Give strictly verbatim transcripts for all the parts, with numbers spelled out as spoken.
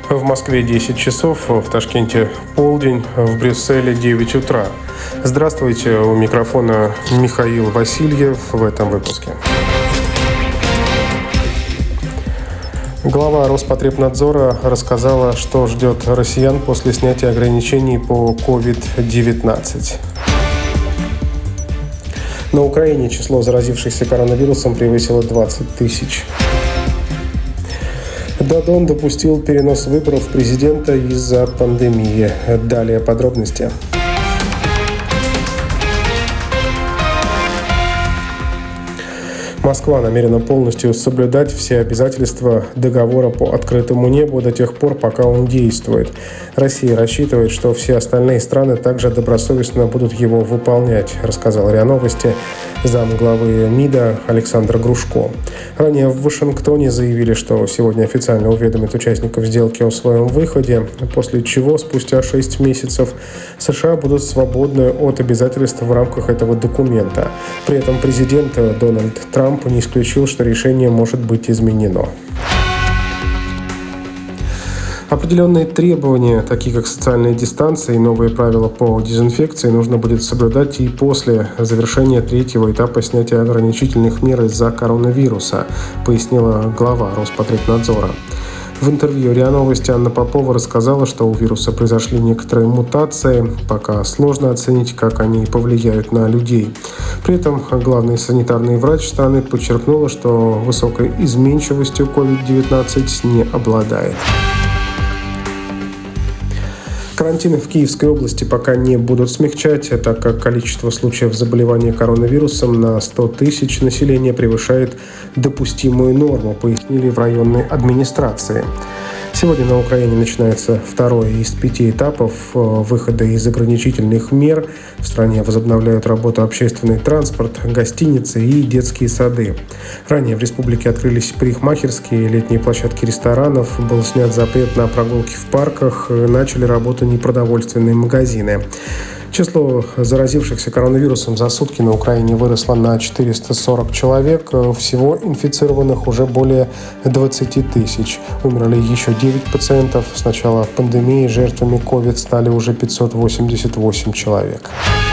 В Москве десять часов, в Ташкенте полдень, в Брюсселе девять утра. Здравствуйте, у микрофона Михаил Васильев в этом выпуске. Глава Роспотребнадзора рассказала, что ждет россиян после снятия ограничений по ковид девятнадцать. На Украине число заразившихся коронавирусом превысило двадцать тысяч. Дадон допустил перенос выборов президента из-за пандемии. Далее подробности. Москва намерена полностью соблюдать все обязательства договора по открытому небу до тех пор, пока он действует. Россия рассчитывает, что все остальные страны также добросовестно будут его выполнять, рассказал РИА Новости замглавы МИДа Александр Грушко. Ранее в Вашингтоне заявили, что сегодня официально уведомят участников сделки о своем выходе, после чего спустя шесть месяцев США будут свободны от обязательств в рамках этого документа. При этом президент Дональд Трамп не исключил, что решение может быть изменено. Определенные требования, такие как социальная дистанция и новые правила по дезинфекции, нужно будет соблюдать и после завершения третьего этапа снятия ограничительных мер из-за коронавируса, пояснила глава Роспотребнадзора. В интервью РИА Новости Анна Попова рассказала, что у вируса произошли некоторые мутации, пока сложно оценить, как они повлияют на людей. При этом главный санитарный врач страны подчеркнула, что высокой изменчивостью ковид девятнадцать не обладает. Карантины в Киевской области пока не будут смягчать, так как количество случаев заболевания коронавирусом на сто тысяч населения превышает допустимую норму, пояснили в районной администрации. Сегодня на Украине начинается второй из пяти этапов выхода из ограничительных мер. В стране возобновляют работу общественный транспорт, гостиницы и детские сады. Ранее в республике открылись парикмахерские, летние площадки ресторанов, был снят запрет на прогулки в парках, начали работу непродовольственные магазины. Число заразившихся коронавирусом за сутки на Украине выросло на четыреста сорок человек. Всего инфицированных уже более двадцать тысяч. Умерли еще девять пациентов. С начала пандемии жертвами ковид стали уже пятьсот восемьдесят восемь человек.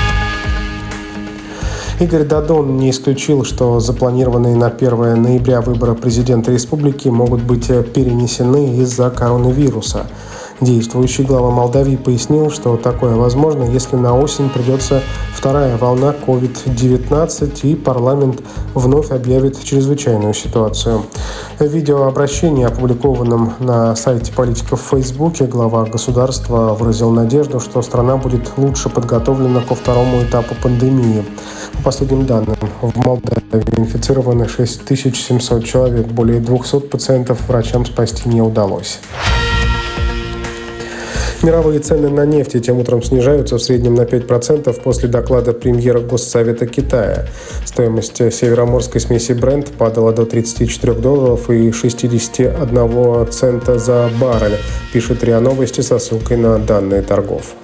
Игорь Дадон не исключил, что запланированные на первое ноября выборы президента республики могут быть перенесены из-за коронавируса. Действующий глава Молдавии пояснил, что такое возможно, если на осень придется вторая волна ковид девятнадцать и парламент вновь объявит чрезвычайную ситуацию. В видеообращении, опубликованном на сайте политиков в Фейсбуке, глава государства выразил надежду, что страна будет лучше подготовлена ко второму этапу пандемии. По последним данным, в Молдавии инфицированы шесть тысяч семьсот человек, более двухсот пациентов врачам спасти не удалось. Мировые цены на нефть этим утром снижаются в среднем на пять процентов после доклада премьера Госсовета Китая. Стоимость североморской смеси Brent падала до тридцати четырёх долларов и шестидесяти одного цента за баррель, пишет РИА Новости со ссылкой на данные торгов.